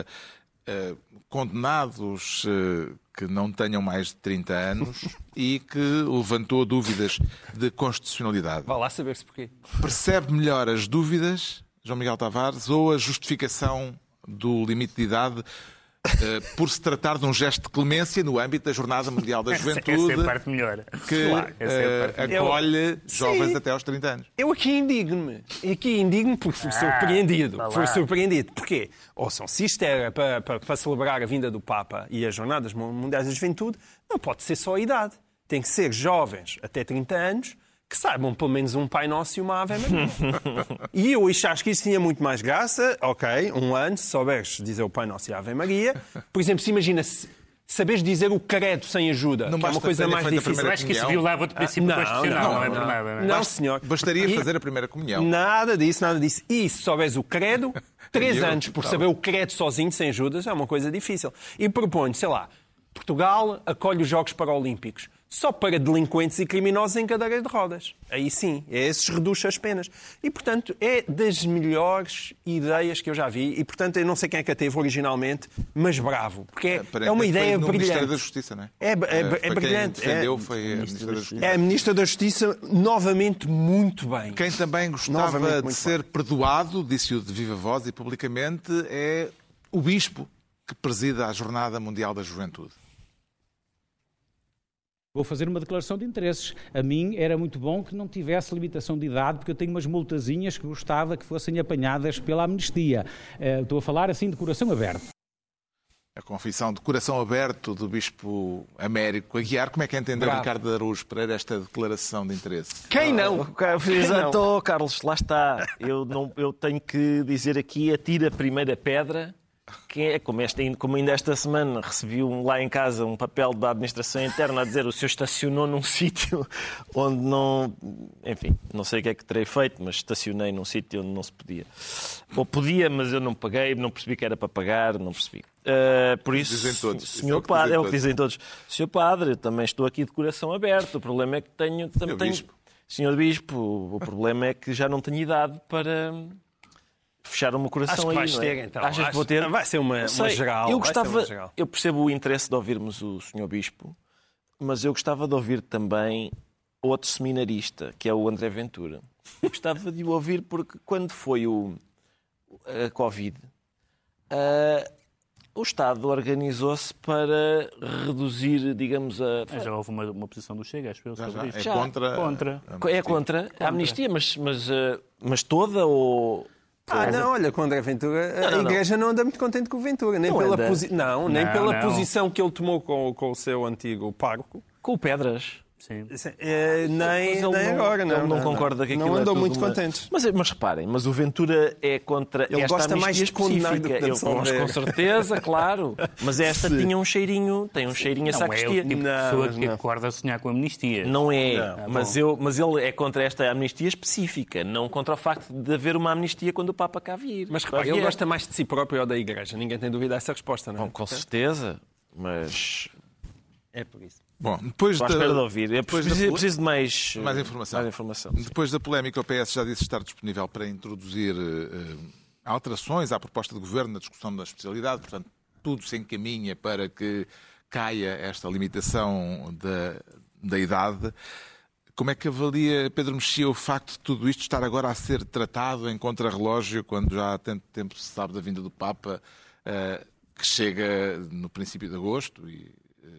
condenados que não tenham mais de 30 anos e que levantou dúvidas de constitucionalidade. Vá lá saber-se porquê. Percebe melhor as dúvidas, João Miguel Tavares, ou a justificação do limite de idade por se tratar de um gesto de clemência no âmbito da Jornada Mundial da Juventude, Essa é a parte melhor. que Claro, essa é a parte acolhe jovens Sim. até aos 30 anos. Eu aqui indigno-me. Porque fui surpreendido. vá lá. Fui surpreendido. Porquê? Ouçam, se isto era para celebrar a vinda do Papa e as Jornadas Mundiais da Juventude, não pode ser só a idade. Tem que ser jovens até 30 anos que saibam pelo menos um Pai Nosso e uma Ave Maria. E eu acho que isto tinha muito mais graça. Ok, um ano, se souberes dizer o Pai Nosso e a Ave Maria. Por exemplo, se imagina... Saberes dizer o credo sem ajuda, Não que é uma basta coisa terem mais feito a difícil. primeira Eu acho que isso comunhão. violava-te o princípio constitucional, não é por nada. Não é? Não, senhor. Bastaria E- fazer a primeira comunhão. Nada disso, nada disso. E se souberes o credo, 3 Eu, anos por tá saber o credo sozinho, sem ajudas, é uma coisa difícil. E proponho, sei lá, Portugal acolhe os Jogos Paralímpicos só para delinquentes e criminosos em cadeiras de rodas. Aí sim, esses reduz as penas. E, portanto, é das melhores ideias que eu já vi. E, portanto, eu não sei quem é que a teve originalmente, mas bravo. Porque é uma ideia no Ministério da brilhante. Justiça, não é? É Foi brilhante. Quem defendeu foi a Ministra da Justiça. É a Ministra da Justiça, novamente, muito bem. Quem também gostava Novamente, de muito ser perdoado, disse-o de viva voz e publicamente, é o Bispo que presida a Jornada Mundial da Juventude. Vou fazer uma declaração de interesses. A mim era muito bom que não tivesse limitação de idade, porque eu tenho umas multazinhas que gostava que fossem apanhadas pela amnistia. Estou a falar assim de coração aberto. A confissão de coração aberto do Bispo Américo Aguiar. Como é que entendeu Bravo. Ricardo Araújo Pereira esta declaração de interesse? Quem não? Exato, Carlos, lá está. Eu tenho que dizer aqui, atira a primeira pedra. Que é, como ainda esta semana recebi lá em casa um papel da administração interna a dizer o senhor estacionou num sítio onde não... Enfim, não sei o que é que terei feito, mas estacionei num sítio onde não se podia. Ou podia, mas eu não paguei, não percebi que era para pagar, não percebi. Por isso, Dizem todos. Senhor Isso Padre, é o que dizem dizem todos. Senhor Padre, eu também estou aqui de coração aberto. O problema é que tenho... Bispo. Senhor Bispo, o problema é que já não tenho idade para... fechar o meu coração Acho que aí, vais não é? ter, então. Achas que vou ter? Vai ser uma geral. Eu vai ser uma gostava, geral. eu percebo o interesse de ouvirmos o Sr. Bispo, mas eu gostava de ouvir também outro seminarista, que é o André Ventura. Eu gostava de o ouvir porque quando foi a Covid, o Estado organizou-se para reduzir, digamos, Já houve uma posição do Chega, acho eu, Já, sobre já. isto. É contra. Contra. É contra a amnistia, mas toda ou... Não, olha, com o André Ventura, Não. a Igreja não anda muito contente com o Ventura, nem Não pela, anda. nem Não, pela não. posição que ele tomou com o seu antigo pároco. Com o Pedras. Sim. Mas Nem ele agora, não. Ele não concorda que aquilo Não é andam tudo muito uma- contentes. Mas reparem, mas o Ventura é contra Ele esta gosta mais amnistia de condenar do que de específica. absolver. Com certeza, claro. Mas esta tinha um cheirinho, tem um cheirinho a Não é o sacristia. tipo de Não, pessoa mas que não. acorda a sonhar com amnistia. Não é, Não. mas ele é contra esta amnistia específica, não contra o facto de haver uma amnistia quando o Papa cá vir. Mas repara, ele gosta mais de si próprio ou da Igreja. Ninguém tem dúvida dessa resposta, não é? Bom, com certeza, mas É por isso. Bom, depois estou à espera de ouvir. Eu depois preciso de mais informação. Mais informação. Depois da polémica, o PS já disse estar disponível para introduzir alterações à proposta de governo na discussão da especialidade. Portanto, tudo se encaminha para que caia esta limitação da idade. Como é que avalia, Pedro Mexia, o facto de tudo isto estar agora a ser tratado em contrarrelógio, quando já há tanto tempo se sabe da vinda do Papa, que chega no princípio de agosto e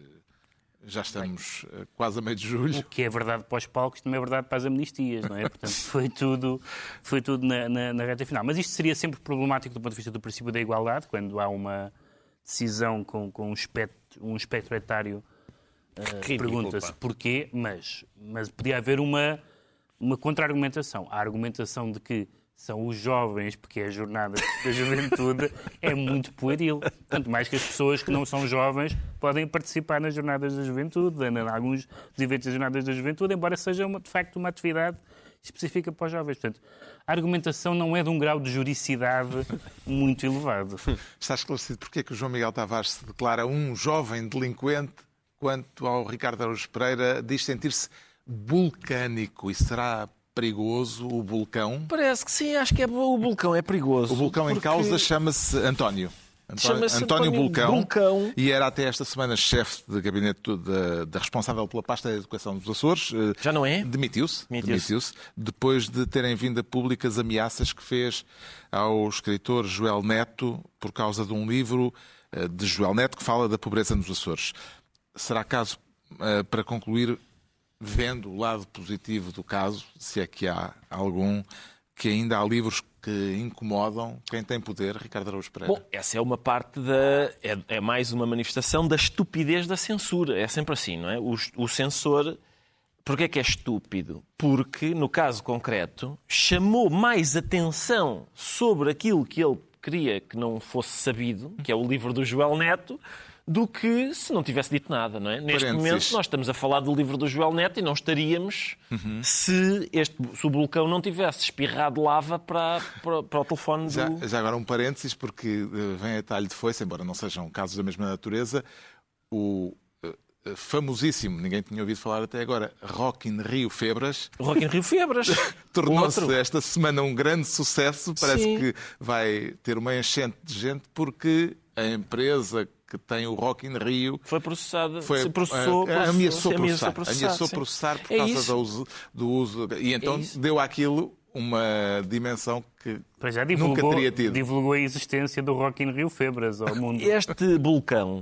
já estamos quase a meio de julho? O que é verdade para os palcos também é verdade para as amnistias, não é? Portanto, foi tudo na reta final. Mas isto seria sempre problemático do ponto de vista do princípio da igualdade, quando há uma decisão com um espectro etário. Pergunta-se porquê, mas podia haver uma contra-argumentação. A argumentação de que são os jovens, porque é a jornada da juventude, é muito pueril. Tanto mais que as pessoas que não são jovens podem participar nas jornadas da juventude, em alguns dos eventos das jornadas da juventude, embora seja de facto uma atividade específica para os jovens. Portanto, a argumentação não é de um grau de juridicidade muito elevado. Está esclarecido porque é que o João Miguel Tavares se declara um jovem delinquente, quanto ao Ricardo Araújo Pereira diz sentir-se vulcânico. E será perigoso o vulcão? Parece que sim, acho que o vulcão é perigoso. O vulcão em porque causa chama-se António. Chama-se António Bulcão, Bulcão. e era até esta semana chefe de gabinete da responsável pela pasta da educação dos Açores. Já não é? Demitiu-se, Demitiu-se. depois de terem vindo a públicas ameaças que fez ao escritor Joel Neto por causa de um livro de Joel Neto, que fala da pobreza nos Açores. Será caso, para concluir, vendo o lado positivo do caso, se é que há algum, que ainda há livros que incomodam quem tem poder, Ricardo Araújo Pereira? Bom, essa é uma parte é mais uma manifestação da estupidez da censura. É sempre assim, não é? O censor, porquê é que é estúpido? Porque, no caso concreto, chamou mais atenção sobre aquilo que ele queria que não fosse sabido, que é o livro do Joel Neto, do que se não tivesse dito nada, não é? Neste momento nós estamos a falar do livro do Joel Neto e não estaríamos se o vulcão não tivesse espirrado lava para o telefone do... Já agora um parênteses, porque vem a talho de foice, embora não sejam casos da mesma natureza, o famosíssimo, ninguém tinha ouvido falar até agora, Rock in Rio Febras. Rock in Rio Febras. Tornou-se esta semana um grande sucesso. Parece Sim. que vai ter uma enchente de gente porque a empresa que tem o Rock in Rio foi processada, se processou, ameaçou processar processar por causa do uso. E então deu àquilo uma dimensão que já nunca teria tido. Divulgou a existência do Rock in Rio Febras ao mundo. Este vulcão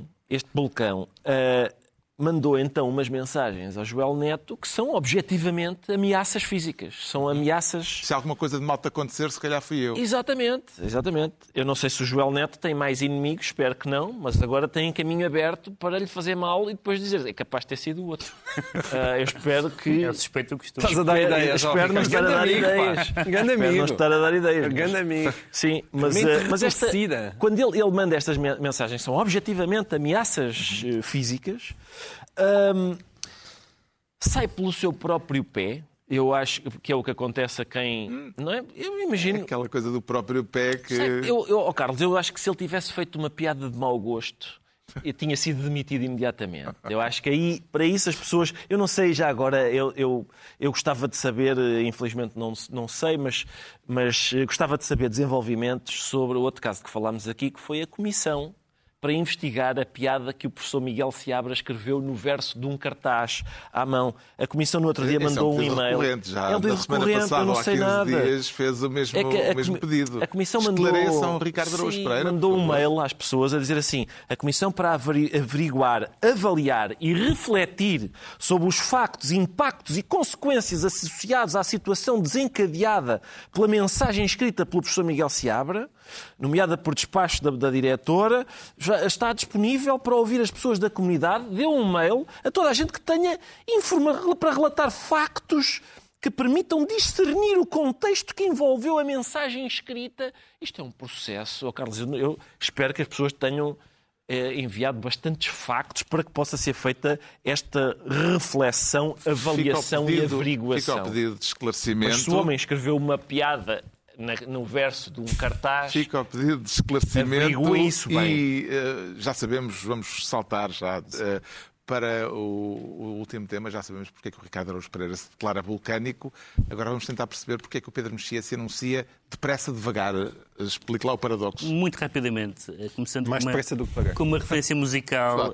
mandou então umas mensagens ao Joel Neto que são objetivamente ameaças físicas. São ameaças... Se alguma coisa de mal te acontecer, se calhar fui eu. Exatamente. Eu não sei se o Joel Neto tem mais inimigos, espero que não, mas agora tem caminho aberto para lhe fazer mal e depois dizer é capaz de ter sido o outro. Eu espero que... Eu suspeito que estou... Estás a dar ideias. Espero não estar a dar ideias. Grande amigo. Espero não estar a dar ideias. Grande amigo. Sim, mas quando ele manda estas mensagens, são objetivamente ameaças físicas, sai pelo seu próprio pé. Eu acho que é o que acontece a quem... Não é? Eu imagino... Aquela coisa do próprio pé que... Carlos, eu acho que se ele tivesse feito uma piada de mau gosto, eu tinha sido demitido imediatamente. Eu acho que aí, para isso, as pessoas... Eu não sei já agora, eu gostava de saber, infelizmente não sei, mas gostava de saber desenvolvimentos sobre o outro caso que falámos aqui, que foi a comissão para investigar a piada que o professor Miguel Seabra escreveu no verso de um cartaz à mão. A Comissão no outro dia mandou um e-mail. Já, é um pedido recorrente, eu não sei nada. Dias fez o mesmo pedido. A Comissão mandou... Esclareçam Ricardo Araújo Pereira. Mandou um mail às pessoas a dizer assim: a Comissão para averiguar, avaliar e refletir sobre os factos, impactos e consequências associados à situação desencadeada pela mensagem escrita pelo professor Miguel Seabra, nomeada por despacho da diretora, já está disponível para ouvir as pessoas da comunidade. Deu um mail a toda a gente que tenha para relatar factos que permitam discernir o contexto que envolveu a mensagem escrita. Isto é um processo. Carlos, eu espero que as pessoas tenham enviado bastantes factos para que possa ser feita esta reflexão, avaliação e averiguação. Fica ao pedido de esclarecimento. Mas se o homem escreveu uma piada no verso de um cartaz... Fica ao pedido de esclarecimento isso bem. E já sabemos, vamos saltar já para o último tema, já sabemos porque é que o Ricardo Araújo Pereira se declara vulcânico. Agora vamos tentar perceber porque é que o Pedro Mexia se anuncia depressa, devagar. Explique lá o paradoxo. Muito rapidamente, começando mais depressa do que devagar. Com uma referência musical,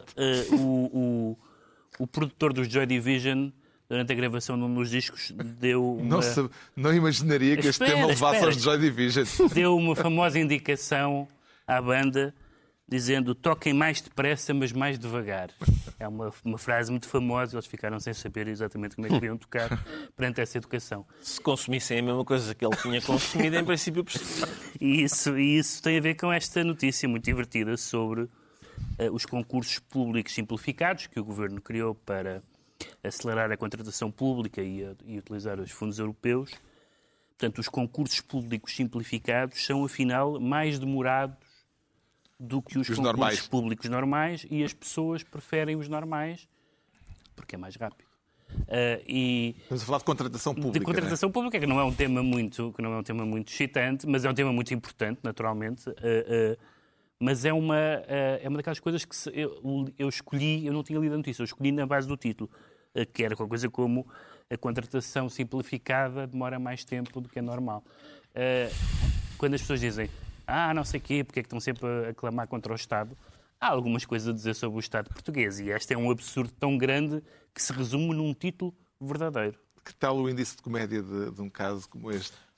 o produtor dos Joy Division, durante a gravação de um dos discos, deu uma... Não imaginaria que este tema levasse aos Joy Division. Deu uma famosa indicação à banda, dizendo: toquem mais depressa, mas mais devagar. É uma frase muito famosa, eles ficaram sem saber exatamente como é que deviam tocar perante essa educação. Se consumissem a mesma coisa que ele tinha consumido, em princípio percebi. E isso tem a ver com esta notícia muito divertida sobre os concursos públicos simplificados que o Governo criou para acelerar a contratação pública e utilizar os fundos europeus. Portanto, os concursos públicos simplificados são, afinal, mais demorados do que os concursos normais. Públicos normais, e as pessoas preferem os normais porque é mais rápido. Estamos a falar de contratação pública. De contratação pública, que não é um tema muito excitante, mas é um tema muito importante, naturalmente. Mas é uma daquelas coisas que eu escolhi, eu não tinha lido a notícia, eu escolhi na base do título, que era qualquer coisa como: a contratação simplificada demora mais tempo do que é normal. Quando as pessoas dizem: não sei quê, porque é que estão sempre a clamar contra o Estado, há algumas coisas a dizer sobre o Estado português, e este é um absurdo tão grande que se resume num título verdadeiro. Que tal o índice de comédia de um caso como este?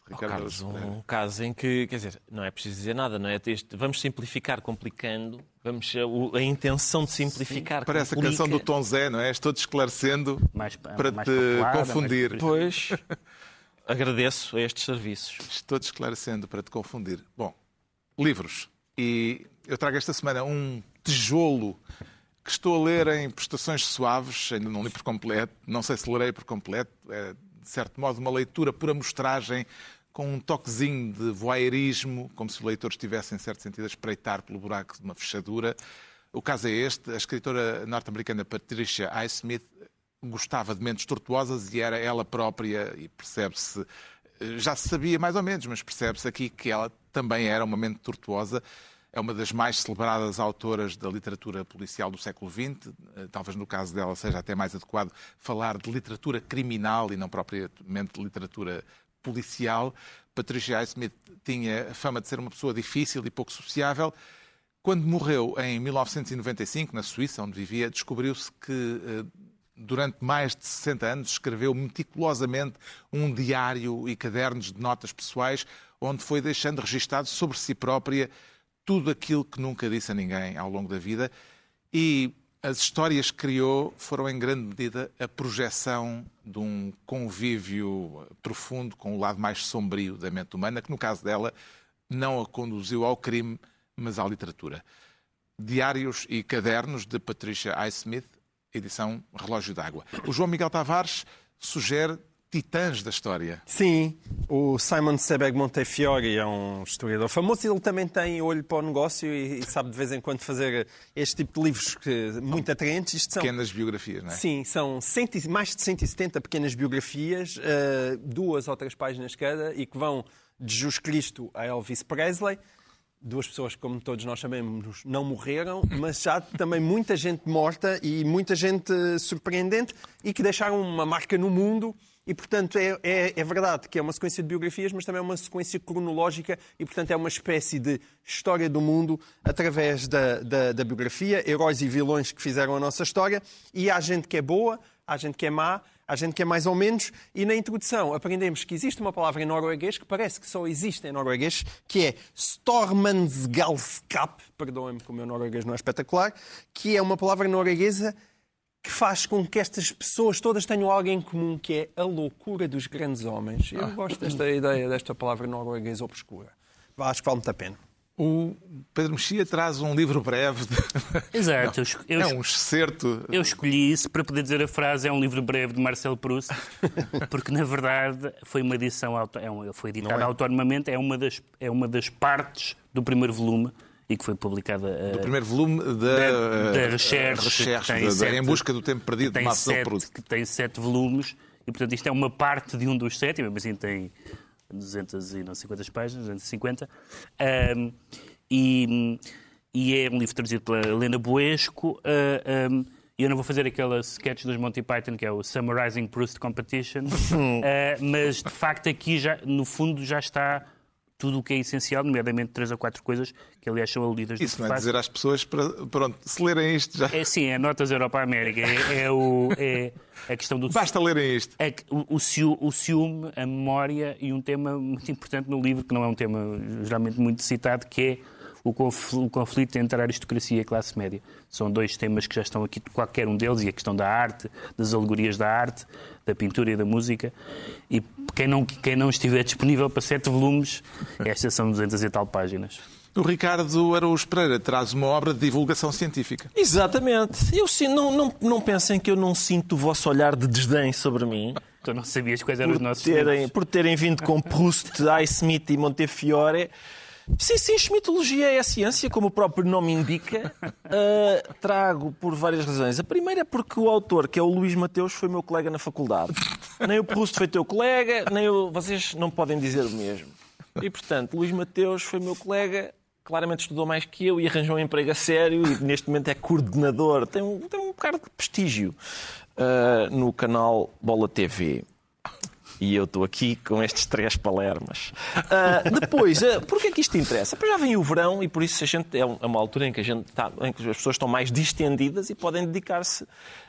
Ricardo Carlos, Araújo Pereira. um caso em que, quer dizer, não é preciso dizer nada, não é? Vamos simplificar complicando, a intenção de simplificar Parece a complica. canção do Tom Zé, não é? Estou-te esclarecendo mais para mais te popular, confundir. mais- Pois, agradeço a estes serviços. Estou-te esclarecendo para te confundir. Bom, livros. E eu trago esta semana um tijolo que estou a ler em prestações suaves, ainda não li por completo, não sei se lerei por completo, é de certo modo uma leitura por amostragem, com um toquezinho de voyeurismo, como se o leitor estivesse, em certo sentido, a espreitar pelo buraco de uma fechadura. O caso é este. A escritora norte-americana Patricia Highsmith gostava de mentes tortuosas e era ela própria, e percebe-se, já se sabia mais ou menos, mas percebe-se aqui que ela também era uma mente tortuosa. É uma das mais celebradas autoras da literatura policial do século XX. Talvez no caso dela seja até mais adequado falar de literatura criminal e não propriamente de literatura policial. Patricia Highsmith tinha a fama de ser uma pessoa difícil e pouco sociável. Quando morreu em 1995, na Suíça, onde vivia, descobriu-se que durante mais de 60 anos escreveu meticulosamente um diário e cadernos de notas pessoais, onde foi deixando registado sobre si própria tudo aquilo que nunca disse a ninguém ao longo da vida, e as histórias que criou foram em grande medida a projeção de um convívio profundo com o lado mais sombrio da mente humana, que no caso dela não a conduziu ao crime, mas à literatura. Diários e cadernos de Patricia Highsmith, edição Relógio d'Água. O João Miguel Tavares sugere titãs da história. Sim, o Simon Sebag Montefiore é um historiador famoso e ele também tem olho para o negócio e sabe de vez em quando fazer este tipo de livros muito atraentes. Isto são Pequenas biografias, não é? Sim, são mais de 170 pequenas biografias, 2 ou 3 páginas cada, e que vão de Jesus Cristo a Elvis Presley. 2 pessoas que, como todos nós sabemos, não morreram, mas já também muita gente morta e muita gente surpreendente e que deixaram uma marca no mundo. E, portanto, é verdade que é uma sequência de biografias, mas também é uma sequência cronológica e, portanto, é uma espécie de história do mundo através da biografia, heróis e vilões que fizeram a nossa história. E há gente que é boa, há gente que é má, há gente que é mais ou menos. E na introdução aprendemos que existe uma palavra em norueguês que parece que só existe em norueguês, que é stormansgalskap, perdoem-me que o meu norueguês não é espetacular, que é uma palavra norueguesa que faz com que estas pessoas todas tenham algo em comum, que é a loucura dos grandes homens. Eu gosto desta ideia, desta palavra norueguesa obscura. Acho que vale muito a pena. O Pedro Mexia traz um livro breve. Exato. É um excerto. Eu escolhi isso para poder dizer a frase, é um livro breve de Marcel Proust, porque na verdade foi uma edição, foi editada autonomamente, é uma das partes do primeiro volume e que foi publicada... Do primeiro volume da Recherche, Em Busca do Tempo Perdido, de Marcel Proust. Que tem 7 volumes, e portanto isto é uma parte de um dos 7, mesmo assim tem 250 páginas, 250, e é um livro traduzido pela Helena Buesco, e eu não vou fazer aquela sketch dos Monty Python, que é o Summarizing Proust Competition, mas de facto aqui, no fundo, já está tudo o que é essencial, nomeadamente 3 ou 4 coisas que, aliás, são aludidas no Isso não é dizer às pessoas, pronto, se lerem isto já... É notas Europa-América. É a questão do... Basta lerem isto. É o ciúme, a memória e um tema muito importante no livro, que não é um tema geralmente muito citado, que é o conflito entre a aristocracia e a classe média. São 2 temas que já estão aqui, qualquer um deles, e a questão da arte, das alegorias da arte, da pintura e da música. E quem não estiver disponível para 7 volumes, estas são 200 e tal páginas. O Ricardo Araújo Pereira traz uma obra de divulgação científica. Exatamente. Não pensem que eu não sinto o vosso olhar de desdém sobre mim. Tu não sabias quais eram os nossos livros. Por terem vindo com Proust, Highsmith e Montefiore. Sim, schmittologia é a ciência, como o próprio nome indica. Trago por várias razões. A primeira é porque o autor, que é o Luís Mateus, foi meu colega na faculdade. Nem o Proust foi teu colega, vocês não podem dizer o mesmo. E, portanto, Luís Mateus foi meu colega, claramente estudou mais que eu e arranjou um emprego a sério e neste momento é coordenador. Tem um bocado de prestígio no canal Bola TV. E eu estou aqui com estes 3 palermas. Depois, porquê é que isto interessa? Porque já vem o verão e por isso é uma altura em que as pessoas estão mais distendidas e podem dedicar-se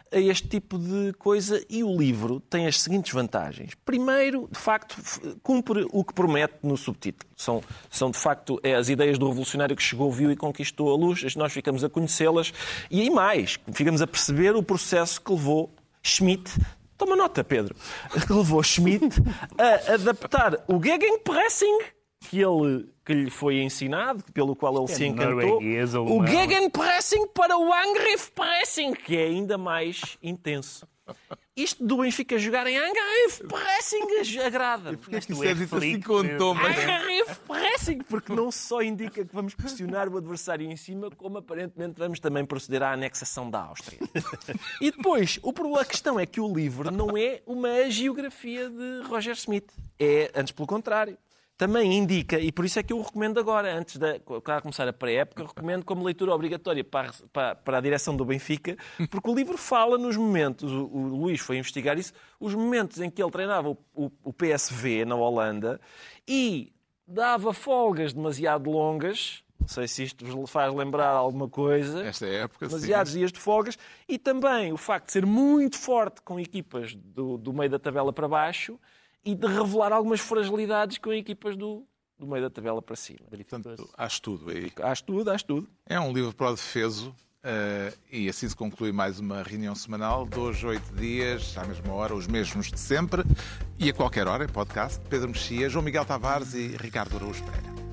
a este tipo de coisa, e o livro tem as seguintes vantagens. Primeiro, de facto, cumpre o que promete no subtítulo. São de facto, as ideias do revolucionário que chegou, viu e conquistou a luz. Nós ficamos a conhecê-las e aí mais, ficamos a perceber o processo que levou Schmitt, toma nota, Pedro, que levou Schmitt a adaptar o Gegenpressing que lhe foi ensinado, pelo qual ele se encantou, o Gegenpressing para o Angriffpressing, que é ainda mais intenso. Isto do Benfica jogar em Angriffpressing agrada. E porquê que isso é dito assim com um tom? Angriffpressing, porque não só indica que vamos pressionar o adversário em cima, como aparentemente vamos também proceder à anexação da Áustria. E depois, a questão é que o livro não é uma hagiografia de Roger Schmitt. É, antes pelo contrário. Também indica, e por isso é que eu o recomendo agora, antes de começar a pré-época, eu recomendo como leitura obrigatória para a direção do Benfica, porque o livro fala nos momentos, o Luís foi investigar isso, os momentos em que ele treinava o PSV na Holanda e dava folgas demasiado longas, não sei se isto vos faz lembrar alguma coisa, esta época, demasiados dias de folgas, e também o facto de ser muito forte com equipas do meio da tabela para baixo, e de revelar algumas fragilidades com equipas do meio da tabela para cima. Portanto, acho tudo aí. Acho tudo. É um livro para o defeso e assim se conclui mais uma reunião semanal, 2 a 8 dias, à mesma hora, os mesmos de sempre, e a qualquer hora, em podcast, Pedro Mexia, João Miguel Tavares e Ricardo Araújo Pereira.